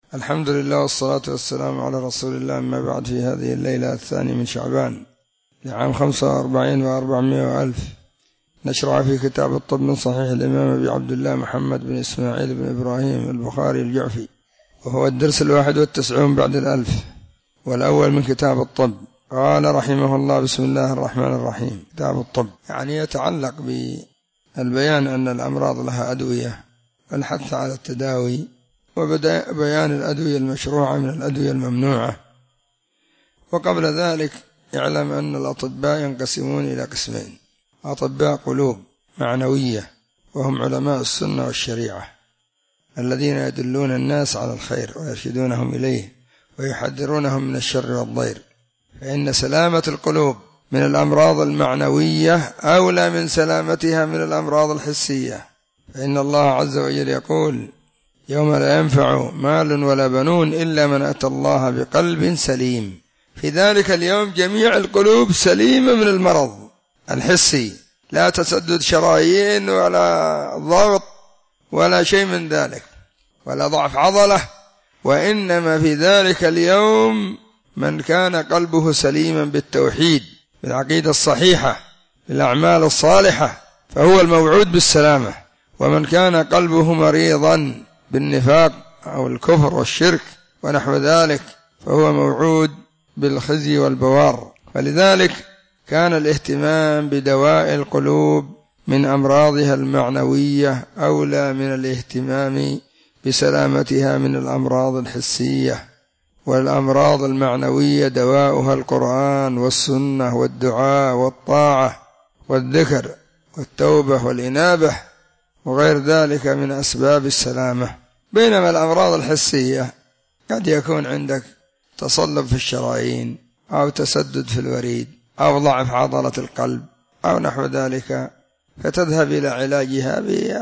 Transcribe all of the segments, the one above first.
الحمد لله والصلاة والسلام على رسول الله. أما بعد، في هذه الليلة الثانية من شعبان لعام 45 و400 وألف نشرع في كتاب الطب من صحيح الإمام أبي عبد الله محمد بن إسماعيل بن إبراهيم البخاري الجعفي، وهو الدرس 91 بعد الألف، والأول من كتاب الطب. قال رحمه الله: بسم الله الرحمن الرحيم. كتاب الطب يعني يتعلق بالبيان أن الأمراض لها أدوية والحث على التداوي، وبدأ بيان الأدوية المشروعة من الأدوية الممنوعة. وقبل ذلك يعلم أن الأطباء ينقسمون إلى قسمين: أطباء قلوب معنوية، وهم علماء السنة والشريعة الذين يدلون الناس على الخير ويرشدونهم إليه ويحذرونهم من الشر والضير، فإن سلامة القلوب من الأمراض المعنوية أولى من سلامتها من الأمراض الحسية. فإن الله عز وجل يقول: يوم لا ينفع مال ولا بنون إلا من أتى الله بقلب سليم. في ذلك اليوم جميع القلوب سليمة من المرض الحسي، لا تسدد شرايين ولا ضغط ولا شيء من ذلك ولا ضعف عضلة، وإنما في ذلك اليوم من كان قلبه سليما بالتوحيد، بالعقيدة الصحيحة، بالأعمال الصالحة، فهو الموعود بالسلامة. ومن كان قلبه مريضا بالنفاق أو الكفر والشرك ونحو ذلك فهو موعود بالخزي والبوار. فلذلك كان الاهتمام بدواء القلوب من أمراضها المعنوية أولى من الاهتمام بسلامتها من الأمراض الحسية. والأمراض المعنوية دواؤها القرآن والسنة والدعاء والطاعة والذكر والتوبة والإنابة وغير ذلك من أسباب السلامة. بينما الأمراض الحسية قد يكون عندك تصلب في الشرايين أو تسدد في الوريد أو ضعف عضلة القلب أو نحو ذلك، فتذهب إلى علاجها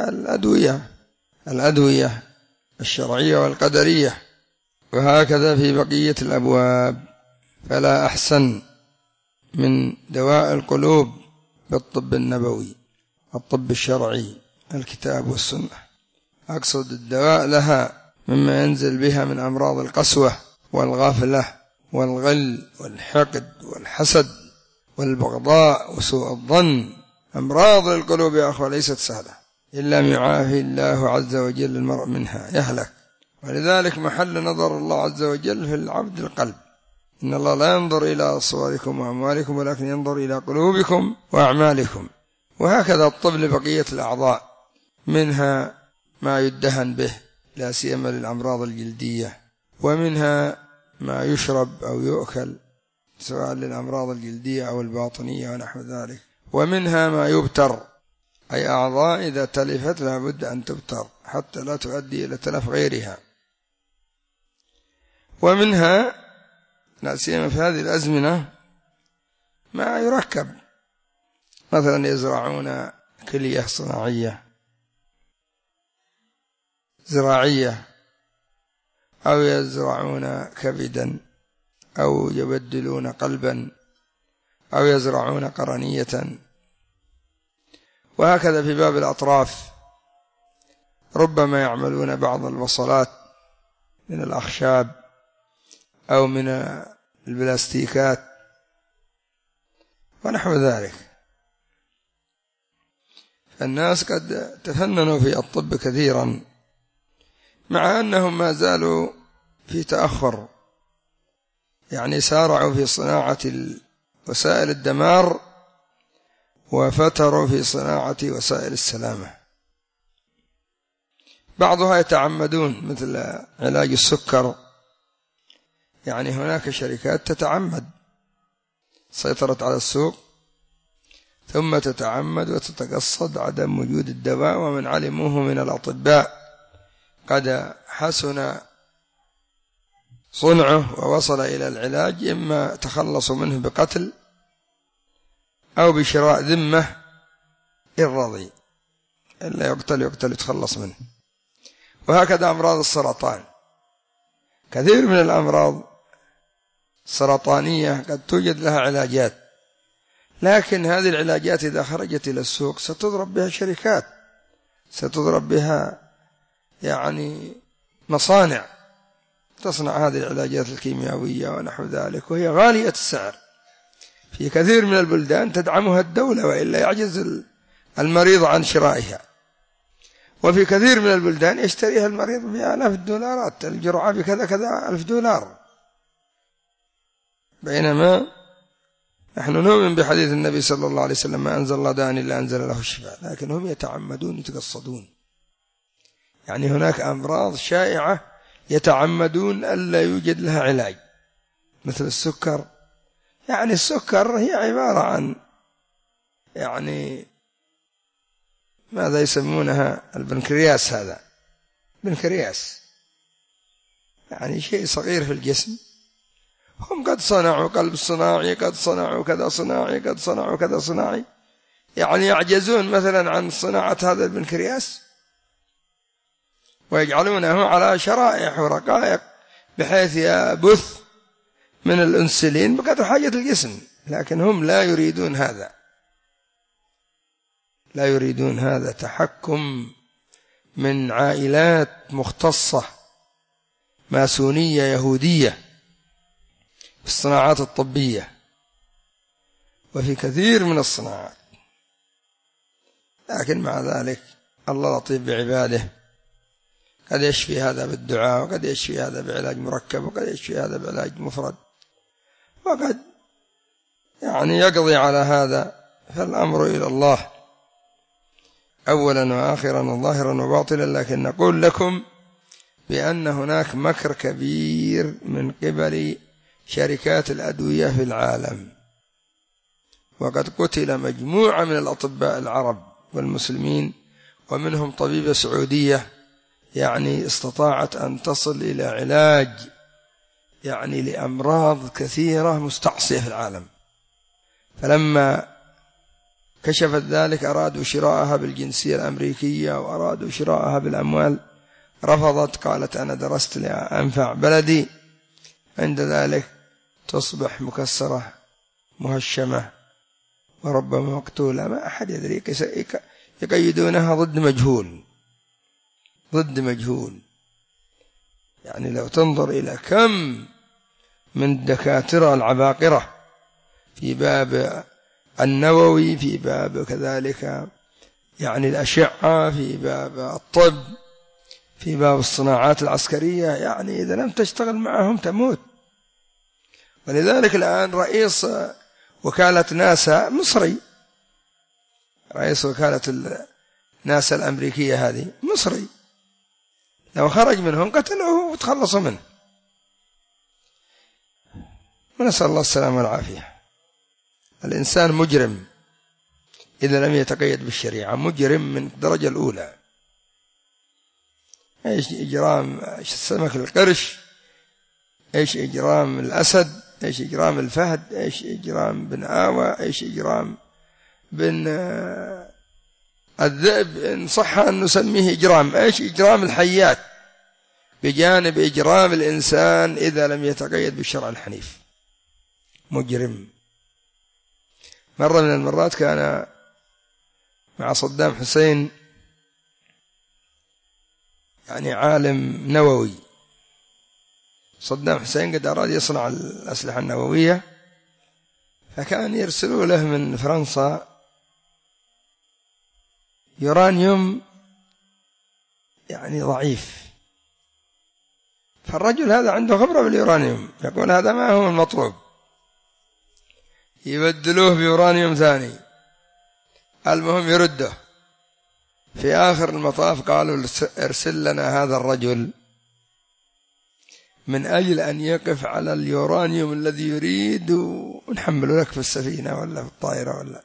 بالأدوية الشرعية والقدرية، وهكذا في بقية الأبواب. فلا أحسن من دواء القلوب بالطب النبوي، الطب الشرعي، الكتاب والسنة. أقصد الدواء لها مما ينزل بها من أمراض القسوة والغفلة والغل والحقد والحسد والبغضاء وسوء الظن. أمراض القلوب يا أخوة ليست سهلة، إلا يعافي الله عز وجل المرء منها يهلك. ولذلك محل نظر الله عز وجل في العبد القلب. إن الله لا ينظر إلى صوركم وأموالكم ولكن ينظر إلى قلوبكم وأعمالكم. وهكذا الطب لبقية الأعضاء، منها ما يدهن به لا سيما للأمراض الجلدية، ومنها ما يشرب أو يؤكل سواء للأمراض الجلدية أو الباطنية ونحو ذلك، ومنها ما يبتر، أي أعضاء إذا تلفت لا بد أن تبتر حتى لا تؤدي إلى تلف غيرها. ومنها لا سيما في هذه الأزمنة ما يركب، مثلا يزرعون كلية زراعية أو يزرعون كبدا أو يبدلون قلبا أو يزرعون قرنية. وهكذا في باب الأطراف ربما يعملون بعض الوصلات من الأخشاب أو من البلاستيكات ونحو ذلك. فالناس قد تفننوا في الطب كثيرا، مع أنهم ما زالوا في تأخر، يعني سارعوا في صناعة وسائل الدمار وفتروا في صناعة وسائل السلامة. بعضها يتعمدون، مثل علاج السكر، يعني هناك شركات تتعمد سيطرت على السوق ثم تتعمد وتتقصد عدم وجود الدواء، ومن علموه من الأطباء قد حسن صنعه ووصل إلى العلاج، إما تخلصوا منه بقتل أو بشراء ذمة الرضي، إلا يقتل يتخلص منه. وهكذا أمراض السرطان، كثير من الأمراض السرطانية قد توجد لها علاجات، لكن هذه العلاجات إذا خرجت إلى السوق ستضرب بها شركات، ستضرب بها يعني مصانع، تصنع هذه العلاجات الكيميائية ونحو ذلك، وهي غالية السعر. في كثير من البلدان تدعمها الدولة، وإلا يعجز المريض عن شرائها. وفي كثير من البلدان يشتريها المريض بآلاف الدولارات، الجرعة بكذا كذا $1000. بينما نحن نؤمن بحديث النبي صلى الله عليه وسلم: ما أنزل الله داء إلا أنزل له الشفاء. لكن هم يتعمدون يتقصدون، يعني هناك أمراض شائعة يتعمدون ألا يوجد لها علاج، مثل السكر. يعني السكر هي عبارة عن يعني ماذا يسمونها، البنكرياس. هذا بنكرياس يعني شيء صغير في الجسم. هم قد صنعوا قلب صناعي، قد صنعوا كذا صناعي، قد صنعوا كذا صناعي، يعني يعجزون مثلا عن صناعة هذا البنكرياس، ويجعلونه على شرائح ورقائق بحيث يبث من الأنسولين بقدر حاجة الجسم. لكن هم لا يريدون هذا، لا يريدون هذا. تحكم من عائلات مختصة ماسونية يهودية في الصناعات الطبية وفي كثير من الصناعات. لكن مع ذلك الله لطيف بعباده، قد يشفي هذا بالدعاء، وقد يشفي هذا بعلاج مركب، وقد يشفي هذا بعلاج مفرد، وقد يعني يقضي على هذا. فالأمر إلى الله أولا وآخرا وظاهرا وباطلا. لكن نقول لكم بأن هناك مكر كبير من قبل شركات الأدوية في العالم، وقد قتل مجموعة من الأطباء العرب والمسلمين، ومنهم طبيبة سعودية يعني استطاعت أن تصل إلى علاج يعني لأمراض كثيرة مستعصية في العالم. فلما كشفت ذلك أرادوا شراءها بالجنسية الأمريكية، وأرادوا شراءها بالأموال، رفضت، قالت: أنا درست لأنفع بلدي. عند ذلك تصبح مكسرة مهشمة وربما مقتولة، ما أحد يدري. يقيدونها ضد مجهول، ضد مجهول. يعني لو تنظر إلى كم من الدكاترة العباقرة في باب النووي، في باب كذلك يعني الأشعة، في باب الطب، في باب الصناعات العسكرية، يعني إذا لم تشتغل معهم تموت. ولذلك الآن رئيس وكالة ناسا مصري، رئيس وكالة ناسا الأمريكية هذه مصري، لو خرج منهم قتلوه وتخلصوا منه. ونسأل الله السلامة والعافية. الإنسان مجرم إذا لم يتقيد بالشريعة، مجرم من الدرجة الأولى. إيش إجرام السمك القرش، إيش إجرام الأسد، إيش إجرام الفهد، إيش إجرام بن آوى، إيش إجرام بن الذئب، إن صح أن نسميه إجرام، إيش إجرام الحيات بجانب إجرام الإنسان إذا لم يتقيد بالشرع الحنيف. مجرم. مرة من المرات كان مع صدام حسين يعني عالم نووي. صدام حسين قد أراد يصنع الأسلحة النووية، فكان يرسلوا له من فرنسا يورانيوم يعني ضعيف. فالرجل هذا عنده خبرة باليورانيوم، يقول هذا ما هو المطلوب، يبدلوه بيورانيوم ثاني. المهم يرده. في آخر المطاف قالوا: ارسل لنا هذا الرجل من أجل أن يقف على اليورانيوم الذي يريد، ونحمله لك في السفينة ولا في الطائرة ولا.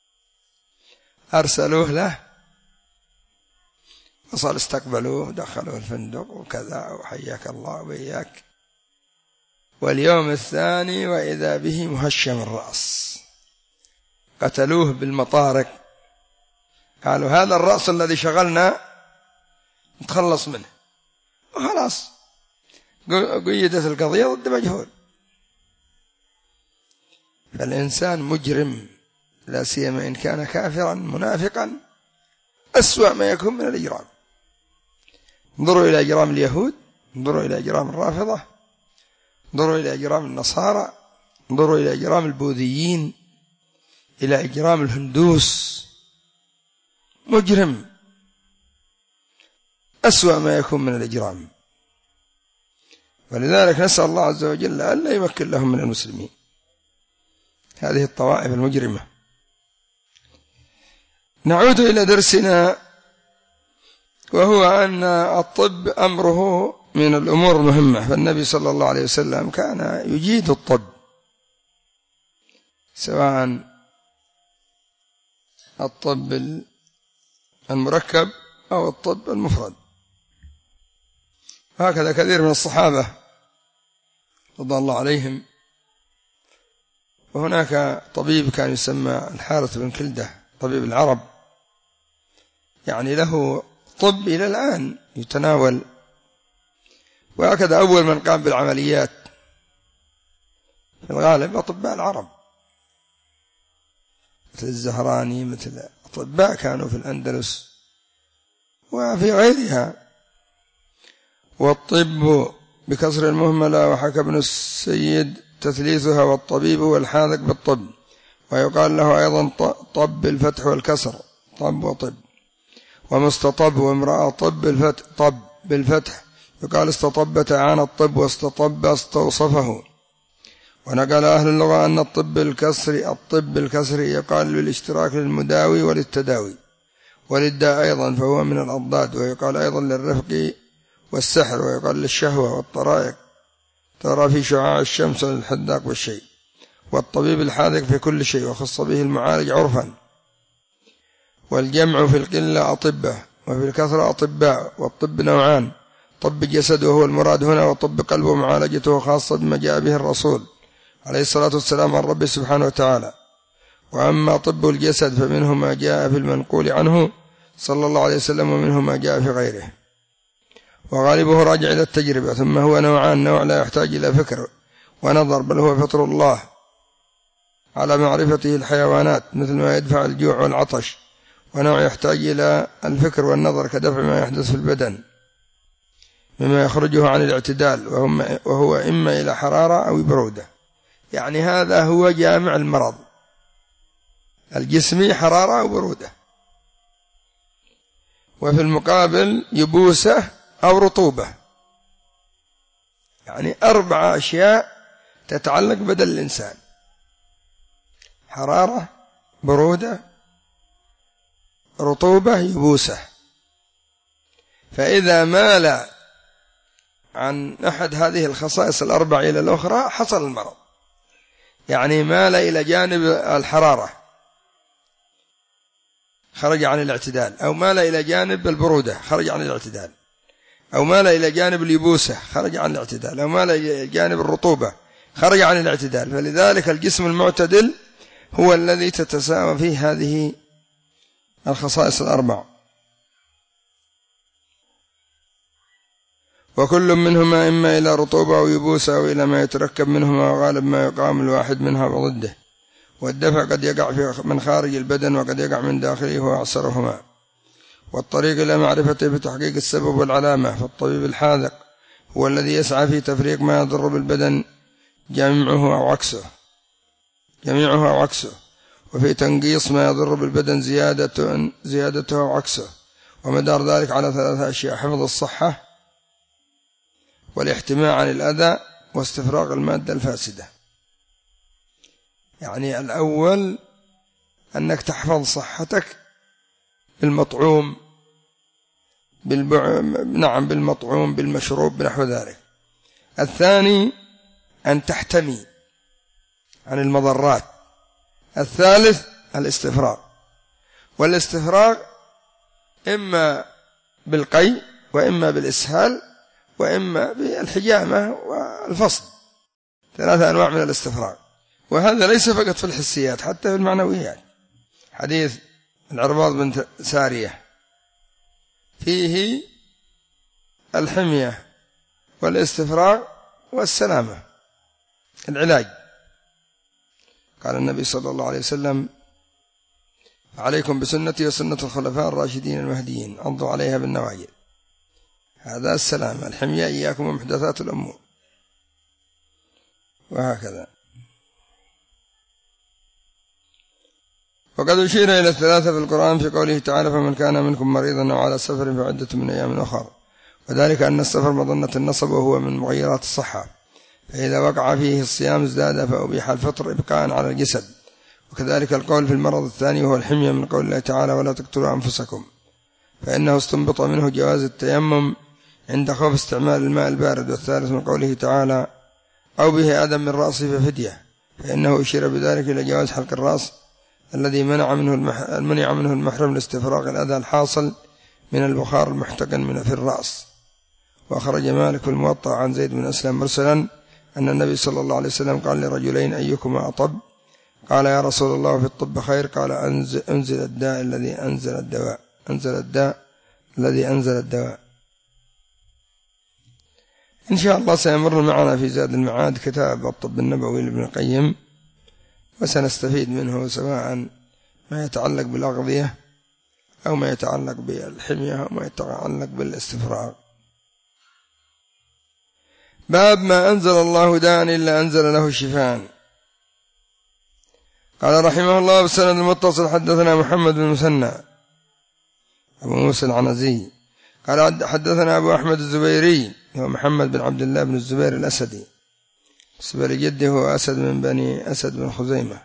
أرسلوه له، وصل استقبلوه، دخلوه الفندق وكذا، وحياك الله وإياك. واليوم الثاني وإذا به مهشم الرأس، قتلوه بالمطارق. قالوا: هذا الرأس الذي شغلنا نتخلص منه، وخلاص قيدت القضية ضد مجهول. فالإنسان مجرم، لا سيما إن كان كافرا منافقا، أسوأ ما يكون من الإجرام. انظروا إلى إجرام اليهود، انظروا إلى إجرام الرافضة، انظروا إلى إجرام النصارى، انظروا إلى إجرام البوذيين، إلى إجرام الهندوس، مجرم أسوأ ما يكون من الإجرام. ولذلك نسأل الله عز وجل ألا يمكن لهم من المسلمين هذه الطوائف المجرمة. نعود إلى درسنا، وهو أن الطب أمره من الأمور المهمة، فالنبي صلى الله عليه وسلم كان يجيد الطب، سواء الطب المركب أو الطب المفرد. هكذا كثير من الصحابة رضي الله عليهم. وهناك طبيب كان يسمى الحارث بن كلدة، طبيب العرب، يعني له طب إلى الآن يتناول. وهكذا أول من قام بالعمليات في الغالب أطباء العرب، مثل الزهراني، مثل أطباء كانوا في الأندلس وفي غيرها. والطب بكسر المهملة، وحكى ابن السيد تثليثها، والطبيب هو الحاذق بالطب، ويقال له أيضا طب بالفتح والكسر، طب وطب. ومستطب وامرأة طب بالفتح، يقال استطبت عن الطب، واستطب استوصفه. ونقل أهل اللغة أن الطب بالكسر يقال للاشتراك للمداوي وللتداوي وللداء أيضا، فهو من الأضداد. ويقال أيضا للرفق والسحر، ويقال للشهوة والطرائق، ترى في شعاع الشمس للحداق والشيء. والطبيب الحاذق في كل شيء، وخص به المعالج عرفا. والجمع في القلة أطبة، وفي الكثرة أطباء. والطب نوعان: طب جسد وهو المراد هنا، وطب قلب ومعالجته خاصة بما جاء به الرسول عليه الصلاة والسلام عن ربه سبحانه وتعالى. وأما طب الجسد فمنه ما جاء في المنقول عنه صلى الله عليه وسلم، ومنه ما جاء في غيره، وغالبه راجع إلى التجربة. ثم هو نوعان: نوع لا يحتاج إلى فكر ونظر، بل هو فطر الله على معرفته الحيوانات، مثل ما يدفع الجوع والعطش. ونوع يحتاج إلى الفكر والنظر، كدفع ما يحدث في البدن مما يخرجه عن الاعتدال، وهو إما إلى حرارة أو برودة. يعني هذا هو جامع المرض الجسمي، حرارة أو برودة. وفي المقابل يبوسة أو رطوبة، يعني 4 أشياء تتعلق بدن الإنسان: حرارة، برودة، رطوبة، يبوسة. فإذا مال عن أحد هذه الخصائص 4 إلى الأخرى حصل المرض. يعني مال إلى جانب الحرارة خرج عن الاعتدال، أو مال إلى جانب البرودة خرج عن الاعتدال، أو مال إلى جانب اليبوسة خرج عن الاعتدال، أو مال إلى جانب الرطوبة خرج عن الاعتدال. فلذلك الجسم المعتدل هو الذي تتساوى فيه هذه الخصائص 4. وكل منهما إما إلى رطوبة أو يبوسة، أو إلى ما يتركب منهما، وغالب ما يقام الواحد منها وضده. والدفع قد يقع من خارج البدن، وقد يقع من داخله، هو أعسرهما. والطريق إلى معرفته بتحقيق السبب والعلامة. فالطبيب الحاذق هو الذي يسعى في تفريق ما يضر بالبدن جميعه أو عكسه، وفي تنقيص ما يضر بالبدن زيادته أو عكسه. ومدار ذلك على 3 أشياء: حفظ الصحة، والاحتماء عن الأذى، واستفراغ المادة الفاسدة. يعني الأول أنك تحفظ صحتك بالمطعوم، بالمطعوم، بالمشروب، بنحو ذلك. الثاني أن تحتمي عن المضرات. الثالث الاستفراغ. والاستفراغ إما بالقي، وإما بالإسهال، وإما بالحجامة والفصل. 3 أنواع من الاستفراغ. وهذا ليس فقط في الحسيات، حتى في المعنويات. حديث العرباض بن سارية فيه الحمية والاستفراغ والسلامة، العلاج. قال النبي صلى الله عليه وسلم: عليكم بسنتي وسنة الخلفاء الراشدين المهديين، عضوا عليها بالنواجذ. هذا السلامة. الحمية إياكم ومحدثات الأمور. وهكذا. وقد أشير إلى الثلاثة في القرآن في قوله تعالى: فمن كان منكم مريضا أو على سفر فعدة من أيام أخر، وذلك أن السفر مظنة النصب وهو من مغيرات الصحة، فإذا وقع فيه الصيام ازداد فأبيح الفطر إبقاء على الجسد. وكذلك القول في المرض الثاني وهو الحمية من قول الله تعالى: ولا تقتلوا أنفسكم، فإنه استنبط منه جواز التيمم عند خوف استعمال الماء البارد. والثالث من قوله تعالى: أو به آدم من رأسه ففدية، فإنه أشير بذلك إلى جواز حلق الرأس الذي منع منه المحرم لاستفراغ الأذى الحاصل من البخار المحتقن في الرأس. وأخرج مالك في الموطأ عن زيد بن أسلم مرسلا أن النبي صلى الله عليه وسلم قال لرجلين: أيكما أطب؟ قال: يا رسول الله في الطب خير. قال: أنزل الداء الذي أنزل الدواء. إن شاء الله سيمر معنا في زاد المعاد كتاب الطب النبوي لابن القيم، وسنستفيد منه سواء ما يتعلق بالأغذية أو ما يتعلق بالحمية أو ما يتعلق بالاستفراغ. باب ما أنزل الله داء إلا أنزل له شفاء. قال رحمه الله بالسند المتصل: حدثنا محمد بن مسنى أبو موسى العنزي قال حدثنا أبو أحمد الزبيري هو محمد بن عبد الله بن الزبير الأسدي، بالنسبة لجده هو أسد من بني أسد بن خزيمة،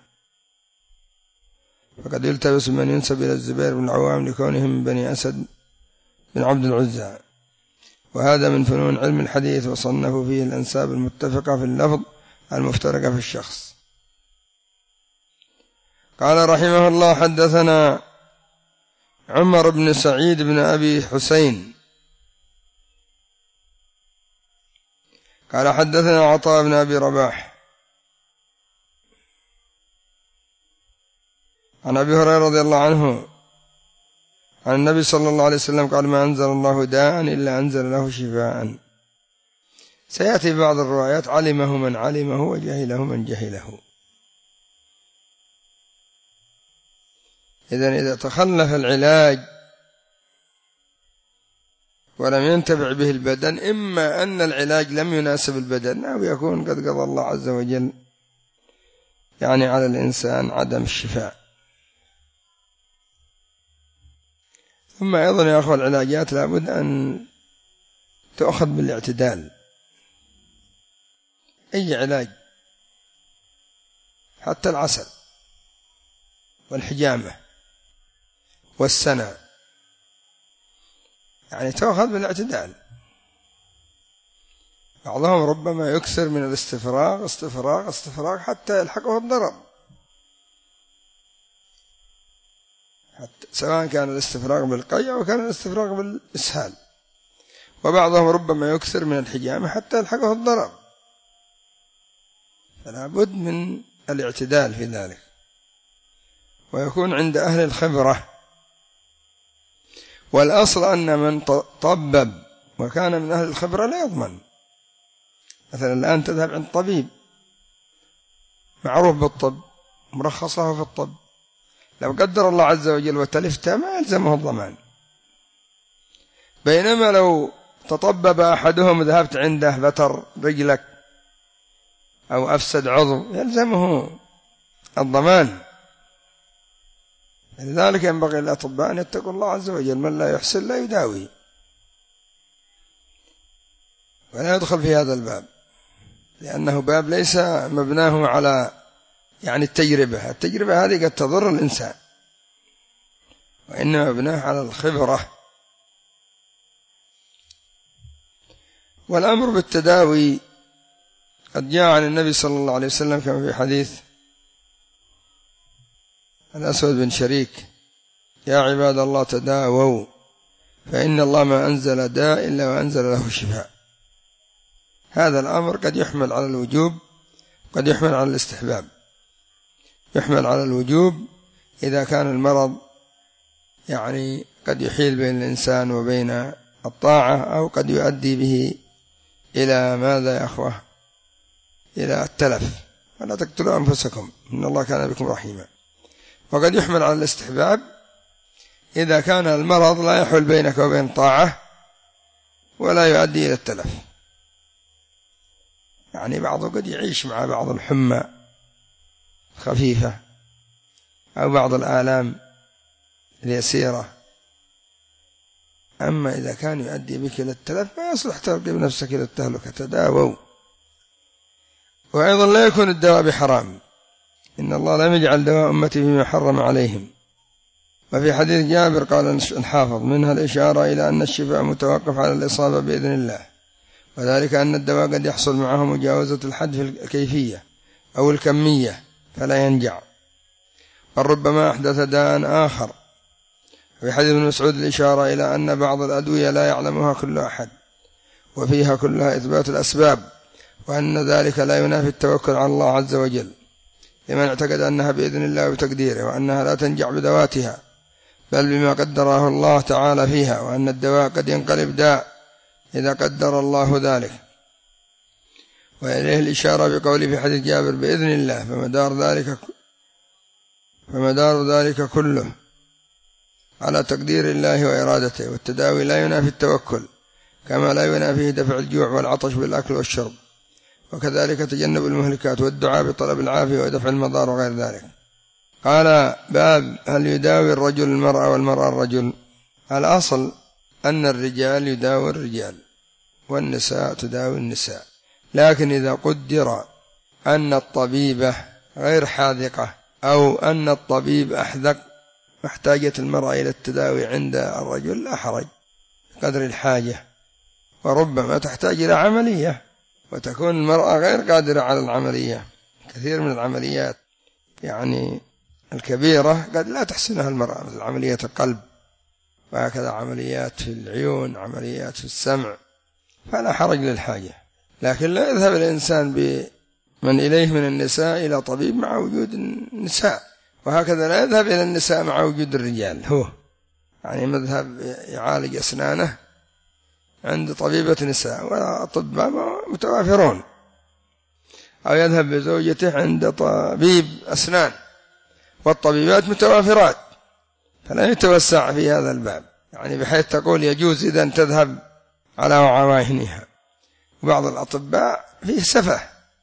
فقد يلتبس من ينسب إلى الزبير بن العوام لكونهم من بني أسد بن عبد العزى، وهذا من فنون علم الحديث، وصنفوا فيه الأنساب المتفقة في اللفظ المفترقة في الشخص. قال رحمه الله: حدثنا عمر بن سعيد بن أبي حسين قال حدثنا عطاء بن أبي رباح عن أبي هريرة رضي الله عنه عن النبي صلى الله عليه وسلم قال: ما أنزل الله داء إلا أنزل له شفاء. سيأتي بعض الروايات: علمه من علمه وجهله من جهله. إذا تخلف العلاج ولم ينتفع به البدن، إما أن العلاج لم يناسب البدن، أو يكون قد قضى الله عز وجل على الإنسان عدم الشفاء. ثم أيضا يا أخوة العلاجات لابد أن تأخذ بالاعتدال. أي علاج، حتى العسل والحجامة والسنة، تأخذ بالاعتدال. بعضهم ربما يكثر من الاستفراغ حتى يلحقه الضرر، سواء كان الاستفراغ بالقي أو كان الاستفراغ بالإسهال. وبعضهم ربما يكثر من الحجامة حتى يلحقه الضرر، فلا بد من الاعتدال في ذلك، ويكون عند أهل الخبرة. والأصل أن من طبب وكان من أهل الخبرة لا يضمن. مثلا الآن تذهب عند طبيب معروف بالطب، مرخص له في الطب، لو قدر الله عز وجل وتلفته ما يلزمه الضمان. بينما لو تطبب أحدهم وذهبت عنده فتر رجلك أو أفسد عضو يلزمه الضمان. لذلك ينبغي للأطباء أن يتقوا الله عز وجل، من لا يحسن لا يداوي، ولا يدخل في هذا الباب، لأنه باب ليس مبناه على التجربة هذه قد تضر الإنسان، وإنما مبناه على الخبرة. والأمر بالتداوي قد جاء عن النبي صلى الله عليه وسلم كما في حديث الأسود بن شريك: يا عباد الله تداووا فإن الله ما أنزل داء إلا وأنزل له شفاء. هذا الأمر قد يحمل على الوجوب، قد يحمل على الاستحباب. يحمل على الوجوب إذا كان المرض قد يحيل بين الإنسان وبين الطاعة، أو قد يؤدي به إلى ماذا يا أخوة؟ إلى التلف. ولا تقتلوا أنفسكم إن الله كان بكم رحيما. وقد يحمل على الاستحباب إذا كان المرض لا يحول بينك وبين طاعة ولا يؤدي إلى التلف. يعني بعضه قد يعيش مع بعض الحمى خفيفة أو بعض الآلام اليسيرة. أما إذا كان يؤدي بك إلى التلف ما يصلح ترقب نفسك إلى التهلكة، تداووا. وأيضا لا يكون الدواء بحرام، إن الله لم يجعل دواء أمتي فيما حرم عليهم. وفي حديث جابر قال الحافظ: منها الإشارة إلى أن الشفاء متوقف على الإصابة بإذن الله، وذلك أن الدواء قد يحصل معه مجاوزة الحد في الكيفية أو الكمية فلا ينجع، بل ربما أحدث داء آخر. في حديث ابن مسعود الإشارة إلى أن بعض الأدوية لا يعلمها كل أحد، وفيها كلها إثبات الأسباب، وأن ذلك لا ينافي التوكل على الله عز وجل، لمن اعتقد أنها بإذن الله وتقديره، وأنها لا تنجع بذواتها بل بما قدره الله تعالى فيها، وأن الدواء قد ينقلب داء إذا قدر الله ذلك. وإليه الإشارة بقوله في حديث جابر: بإذن الله، فمدار ذلك كله على تقدير الله وإرادته. والتداوي لا ينافي التوكل، كما لا ينافيه دفع الجوع والعطش بالأكل والشرب، وكذلك تجنب المهلكات والدعاء بطلب العافية ودفع المضار وغير ذلك. قال: باب هل يداوي الرجل المرأة والمرأة الرجل؟ الأصل أن الرجال يداوي الرجال والنساء تداوي النساء، لكن إذا قدر أن الطبيبة غير حاذقة أو أن الطبيب أحذق محتاجة المرأة إلى التداوي عند الرجل لا حرج قدر الحاجة، وربما تحتاج إلى عملية وتكون المرأة غير قادرة على العملية. كثير من العمليات يعني الكبيرة قد لا تحسنها المرأة، مثل عمليات القلب، وهكذا عمليات في العيون، عمليات في السمع، فلا حرج للحاجة. لكن لا يذهب الإنسان بمن إليه من النساء إلى طبيب مع وجود النساء، وهكذا لا يذهب إلى النساء مع وجود الرجال. هو يعني مذهب يعالج أسنانه عند طبيبة نساء وأطباء متوافرون، أو يذهب بزوجته عند طبيب أسنان والطبيبات متوافرات، فلا يتوسع في هذا الباب، يعني بحيث تقول يجوز إذا تذهب على عواهنها. وبعض الأطباء فيه سفه،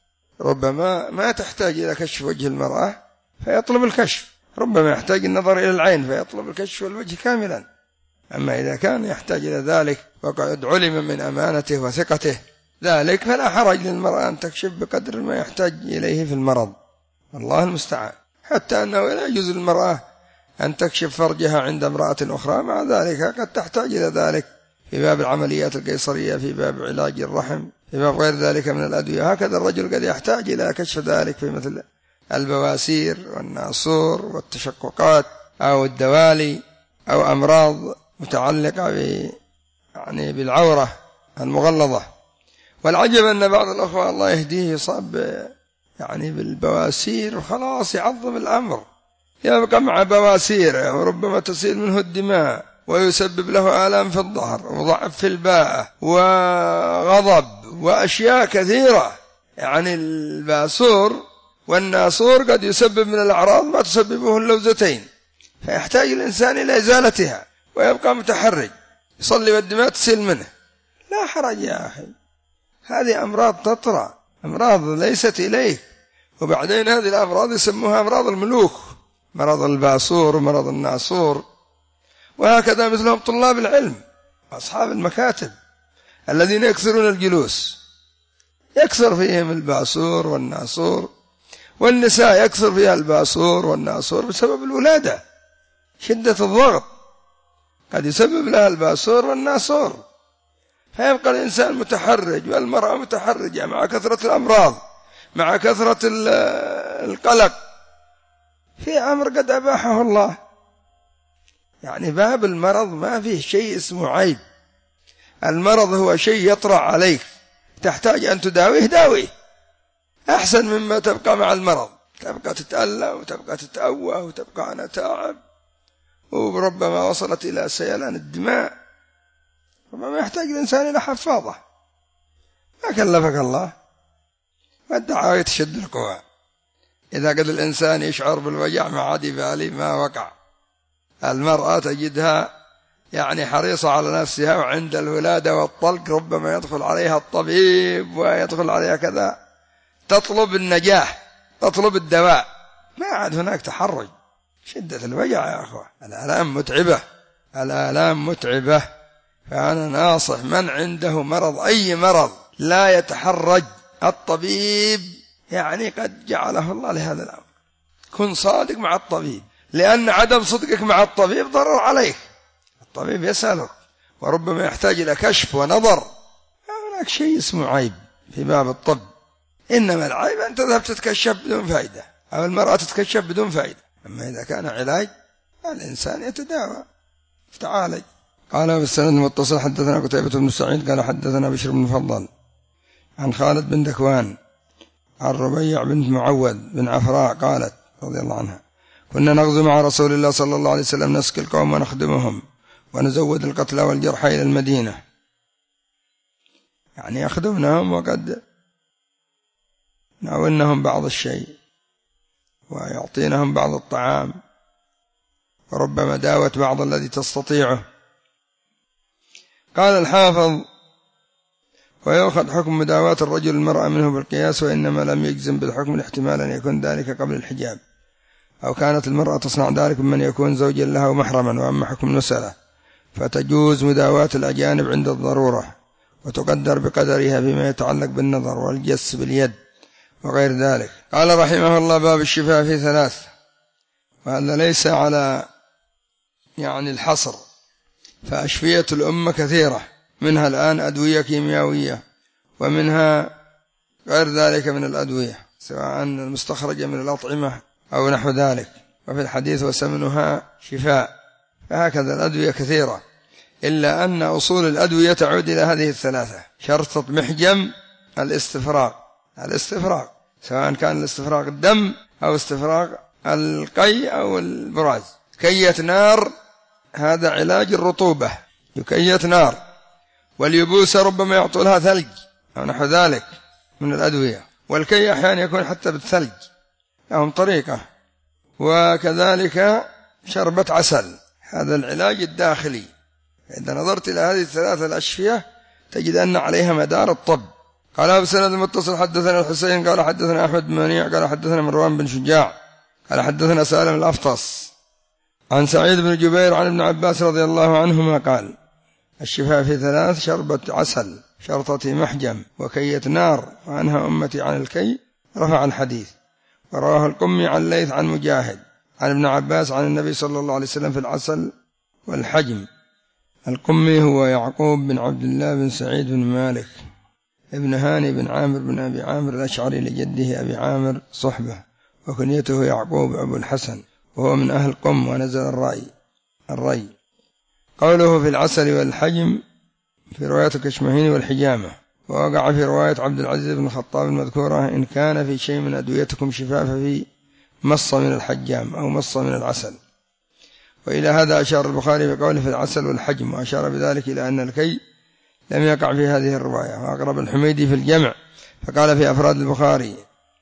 ربما ما تحتاج إلى كشف وجه المرأة فيطلب الكشف، ربما يحتاج النظر إلى العين فيطلب الكشف والوجه كاملا. أما إذا كان يحتاج إلى ذلك وقد علم من أمانته وثقته ذلك فلا حرج للمرأة أن تكشف بقدر ما يحتاج إليه في المرض، الله المستعان. حتى أنه لا يجوز للمرأة أن تكشف فرجها عند امرأة أخرى، مع ذلك قد تحتاج إلى ذلك في باب العمليات القيصرية، في باب علاج الرحم، في باب غير ذلك من الأدوية. هكذا الرجل قد يحتاج إلى كشف ذلك في مثل البواسير والناصور والتشققات أو الدوالي أو أمراض متعلقة يعني بالعورة المغلظة. والعجب أن بعض الأخوة الله يهديه يصاب يعني بالبواسير وخلاص يعظم الأمر، يبقى مع بواسيره وربما تسيل منه الدماء ويسبب له آلام في الظهر وضعف في الباءة وغضب وأشياء كثيرة. يعني الباسور والناصور قد يسبب من الأعراض ما تسببه اللوزتين، فيحتاج الإنسان إلى إزالتها ويبقى متحرج يصلي والدماء تسيل منه. لا حرج يا أخي، هذه أمراض تطرأ، أمراض ليست إليك. وبعدين هذه الأمراض يسموها أمراض الملوك، مرض الباسور ومرض الناصور، وهكذا مثلهم طلاب العلم أصحاب المكاتب الذين يكثرون الجلوس، يكثر فيهم الباسور والناصور، والنساء يكثر فيها الباسور والناصور بسبب الولادة، شدة الضغط قد يسبب لها الباسور والناصور، فيبقى الإنسان متحرج والمرأة متحرجة مع كثرة الأمراض، مع كثرة القلق في أمر قد أباحه الله. يعني باب المرض ما فيه شيء اسمه عيب، المرض هو شيء يطرأ عليك تحتاج أن تداويه، داويه أحسن مما تبقى مع المرض، تبقى تتألم وتبقى تتأوه وتبقى أنا تعب، وربما وصلت إلى سيلان الدماء، ربما يحتاج الإنسان إلى حفاظة. ما كلفك الله، والدعاء تشد القوى. إذا قد الإنسان يشعر بالوجع ما عاد بالي ما وقع. المرأة تجدها يعني حريصة على نفسها، وعند الولادة والطلق ربما يدخل عليها الطبيب ويدخل عليها كذا، تطلب النجاح، تطلب الدواء، ما عاد هناك تحرج. شدة الوجع يا أخوة، الآلام متعبة، الآلام متعبة. فأنا ناصح من عنده مرض، أي مرض، لا يتحرج. الطبيب يعني قد جعله الله لهذا الأمر. كن صادق مع الطبيب، لأن عدم صدقك مع الطبيب ضرر عليك. الطبيب يسألك وربما يحتاج إلى كشف ونظر، ما هناك شيء اسمه عيب في باب الطب. إنما العيب أن تذهب تتكشف بدون فائدة، أو المرأة تتكشف بدون فائدة. أما إذا كان علاج الإنسان يتداوى يتعالج. قال بالسند المتصل حدثنا قتيبة بن سعيد قال حدثنا بشر بن مفضل عن خالد بن ذكوان عن ربيع بنت معوذ بن عفراء قالت رضي الله عنها: كنا نغزو مع رسول الله صلى الله عليه وسلم، نسقي القوم ونخدمهم ونزود القتلى والجرحى إلى المدينة. يعني يخدمنهم وقد نعاونهم بعض الشيء ويعطينهم بعض الطعام، وربما داوت بعض الذي تستطيعه. قال الحافظ: ويأخذ حكم مداواة الرجل المرأة منه بالقياس، وإنما لم يجزم بالحكم الاحتمال أن يكون ذلك قبل الحجاب، أو كانت المرأة تصنع ذلك ممن يكون زوجا لها ومحرما. وأما حكم المسألة فتجوز مداواة الأجانب عند الضرورة، وتقدر بقدرها فيما يتعلق بالنظر والجس باليد وغير ذلك. قال رحمه الله: باب الشفاء في 3. وهذا ليس على يعني الحصر، فأشفية الأمة كثيرة، منها الآن أدوية كيميائية، ومنها غير ذلك من الأدوية سواء المستخرجة من الأطعمة أو نحو ذلك. وفي الحديث: وسمنها شفاء. فهكذا الأدوية كثيرة، إلا أن أصول الأدوية تعود إلى هذه 3: شرطة محجم، الاستفراغ سواء كان الاستفراغ الدم أو استفراغ القي أو البراز. كية نار هذا علاج الرطوبة، يكية نار. واليبوسة ربما يعطوا لها ثلج أو نحو ذلك من الأدوية. والكي أحيانا يكون حتى بالثلج، لهم طريقة. وكذلك شربة عسل، هذا العلاج الداخلي. إذا نظرت إلى هذه 3 الأشفية تجد أن عليها مدار الطب. قال أبو سند المتصل حدثنا الحسين قال حدثنا أحمد بن منيع قال حدثنا مروان بن شجاع قال حدثنا سالم الأفطس عن سعيد بن جبير عن ابن عباس رضي الله عنهما قال: الشفاء في 3: شربة عسل، شرطة محجم، وكية نار، وأنهى أمتي عن الكي. رفع الحديث. ورواه القمي عن ليث عن مجاهد عن ابن عباس عن النبي صلى الله عليه وسلم في العسل والحجم. القمي هو يعقوب بن عبد الله بن سعيد بن مالك ابن هاني بن عامر بن أبي عامر الأشعري لجده أبي عامر صحبة، وكنيته يعقوب أبو الحسن، وهو من أهل قم ونزل الري. قوله في العسل والحجم في رواية الكشمهيني والحجامة، ووقع في رواية عبد العزيز بن الخطاب المذكورة: إن كان في شيء من أدويتكم شفاء ففي مص من الحجام أو مص من العسل. وإلى هذا أشار البخاري بقوله في العسل والحجم، وأشار بذلك إلى أن الكي لم يقع في هذه الرواية. وأقرب الحميدي في الجمع فقال في أفراد البخاري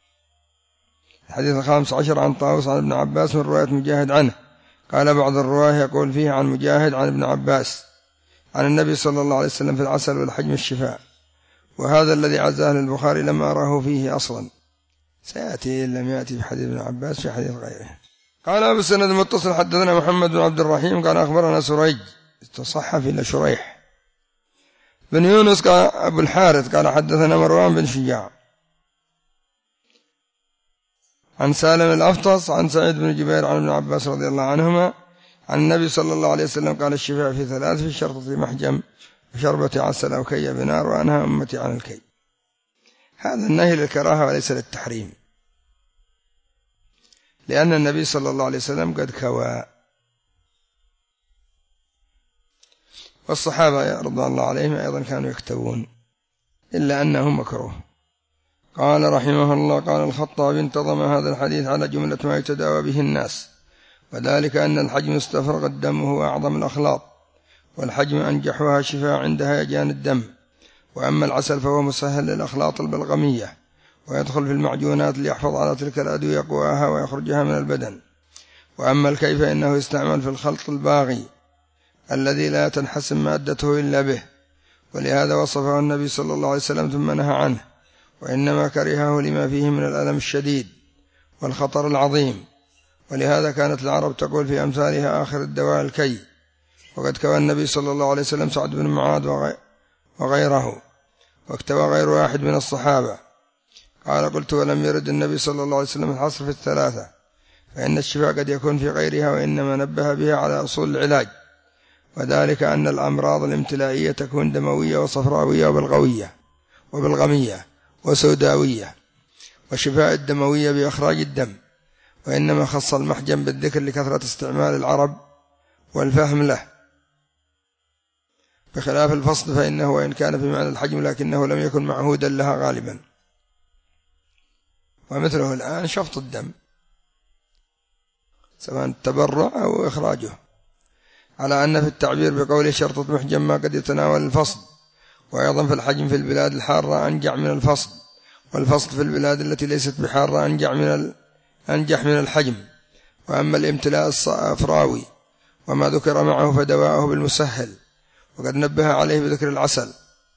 الحديث 15 عن طاووس عن ابن عباس من رواية مجاهد عنه. قال بعض الرواه يقول فيه عن مجاهد عن ابن عباس عن النبي صلى الله عليه وسلم في العسل والحجم الشفاء. وهذا الذي عزاه البخاري لم أراه فيه أصلا، سيأتي إن لم يأتي في حديث ابن عباس في حديث غيره. قال أبو السند المتصل حدثنا محمد بن عبد الرحيم قال أخبرنا سريج تصحف إلى شريح بن يونس قال أبو الحارث قال حدثنا مروان بن شجاع عن سالم الأفطس عن سعيد بن جبير عن ابن عباس رضي الله عنهما عن النبي صلى الله عليه وسلم قال: الشفاء في 3: في شرطة محجم، وشربة عسل أو كي بنار، وأنهى أمتي عن الكي. هذا النهي للكراهة وليس للتحريم، لأن النبي صلى الله عليه وسلم قد كوى، والصحابة رضي الله عليهم أيضا كانوا يكتوون، إلا أنه مكروه. قال رحمه الله: قال الخطابي: انتظم هذا الحديث على جملة ما يتداوى به الناس، وذلك أن الحجم استفرغ الدم هو أعظم الأخلاط، والحجم أنجحها شفاء عند هيجان الدم. وأما العسل فهو مسهل للأخلاط البلغمية، ويدخل في المعجونات ليحفظ على تلك الأدوية قواها ويخرجها من البدن. وأما الكي فإنه يستعمل في الخلط الباغي الذي لا تنحسم مادته إلا به، ولهذا وصفه النبي صلى الله عليه وسلم ثم نهى عنه، وإنما كرهه لما فيه من الألم الشديد والخطر العظيم. ولهذا كانت العرب تقول في أمثالها آخر الدواء الكي، وقد كوى النبي صلى الله عليه وسلم سعد بن معاذ وغيره، واكتوى غير واحد من الصحابة. قال: قلت: ولم يرد النبي صلى الله عليه وسلم الحصر في الثلاثة، فإن الشفاء قد يكون في غيرها، وإنما نبه بها على أصول العلاج، وذلك أن الأمراض الامتلائية تكون دموية وصفراوية وبلغمية وسوداوية، وشفاء الدموية بإخراج الدم، وإنما خص المحجم بالذكر لكثرة استعمال العرب والفهم له، بخلاف الفصل فإنه وإن كان بمعنى الحجم لكنه لم يكن معهودا لها غالبا. ومثله الآن شفط الدم سواء التبرع أو إخراجه، على أن في التعبير بقوله شرطة محجم ما قد يتناول الفصل، وأيضا في الحجم في البلاد الحارة أنجع من الفصل، والفصل في البلاد التي ليست بحارة أنجح من الحجم. وأما الامتلاء الصفراوي وما ذكر معه فدواءه بالمسهل، وقد نبه عليه بذكر العسل.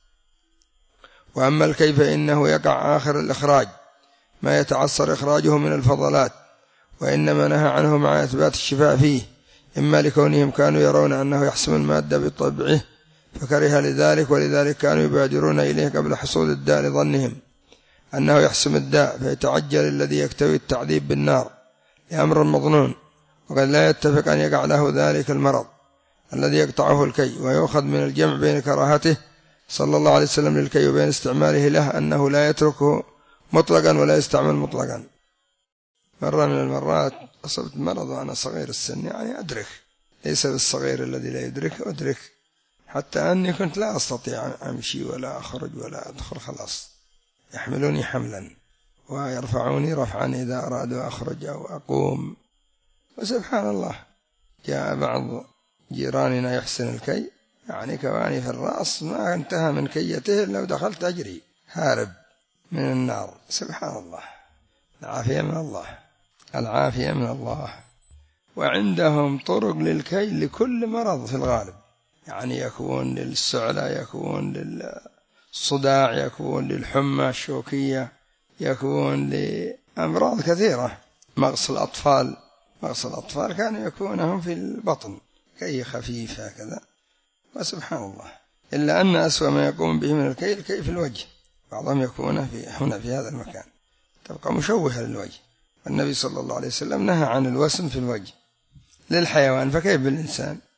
وأما الكي فإنه يقع آخر الإخراج ما يتعسر إخراجه من الفضلات، وإنما نهى عنه مع إثبات الشفاء فيه، إما لكونهم كانوا يرون أنه يحسم المادة بطبعه فكره لذلك، ولذلك كانوا يبادرون إليه قبل حصول الداء لظنهم أنه يحسم الداء، فيتعجل الذي يكتوي التعذيب بالنار لأمر مظنون، وقد لا يتفق أن يقع له ذلك المرض الذي يقطعه الكي. ويؤخذ من الجمع بين كراهته صلى الله عليه وسلم للكي وبين استعماله له أنه لا يتركه مطلقا ولا يستعمل مطلقا. مرة من المرات أصبت مرض وأنا صغير السن، يعني أدرك، ليس بالصغير الذي لا يدرك، أدرك حتى أني كنت لا أستطيع أن أمشي ولا أخرج ولا أدخل، خلاص يحملوني حملا ويرفعوني رفعا إذا أرادوا أخرج أو أقوم. وسبحان الله جاء بعض جيراننا يحسن الكي، يعني كواني في الرأس ما انتهى من كيته لو دخلت أجري هارب من النار. سبحان الله، العافية من الله، العافية من الله. وعندهم طرق للكي لكل مرض في الغالب، يعني يكون للسعلة، يكون للصداع، يكون للحمى الشوكية، يكون لأمراض كثيرة. مغص الأطفال كانوا يكونهم في البطن كي خفيف هكذا. وسبحان الله، إلا أن أسوأ ما يقوم به من الكي في الوجه، بعضهم يكون هنا في هذا المكان تبقى مشوهة للوجه، والنبي صلى الله عليه وسلم نهى عن الوسم في الوجه للحيوان، فكيف بالإنسان؟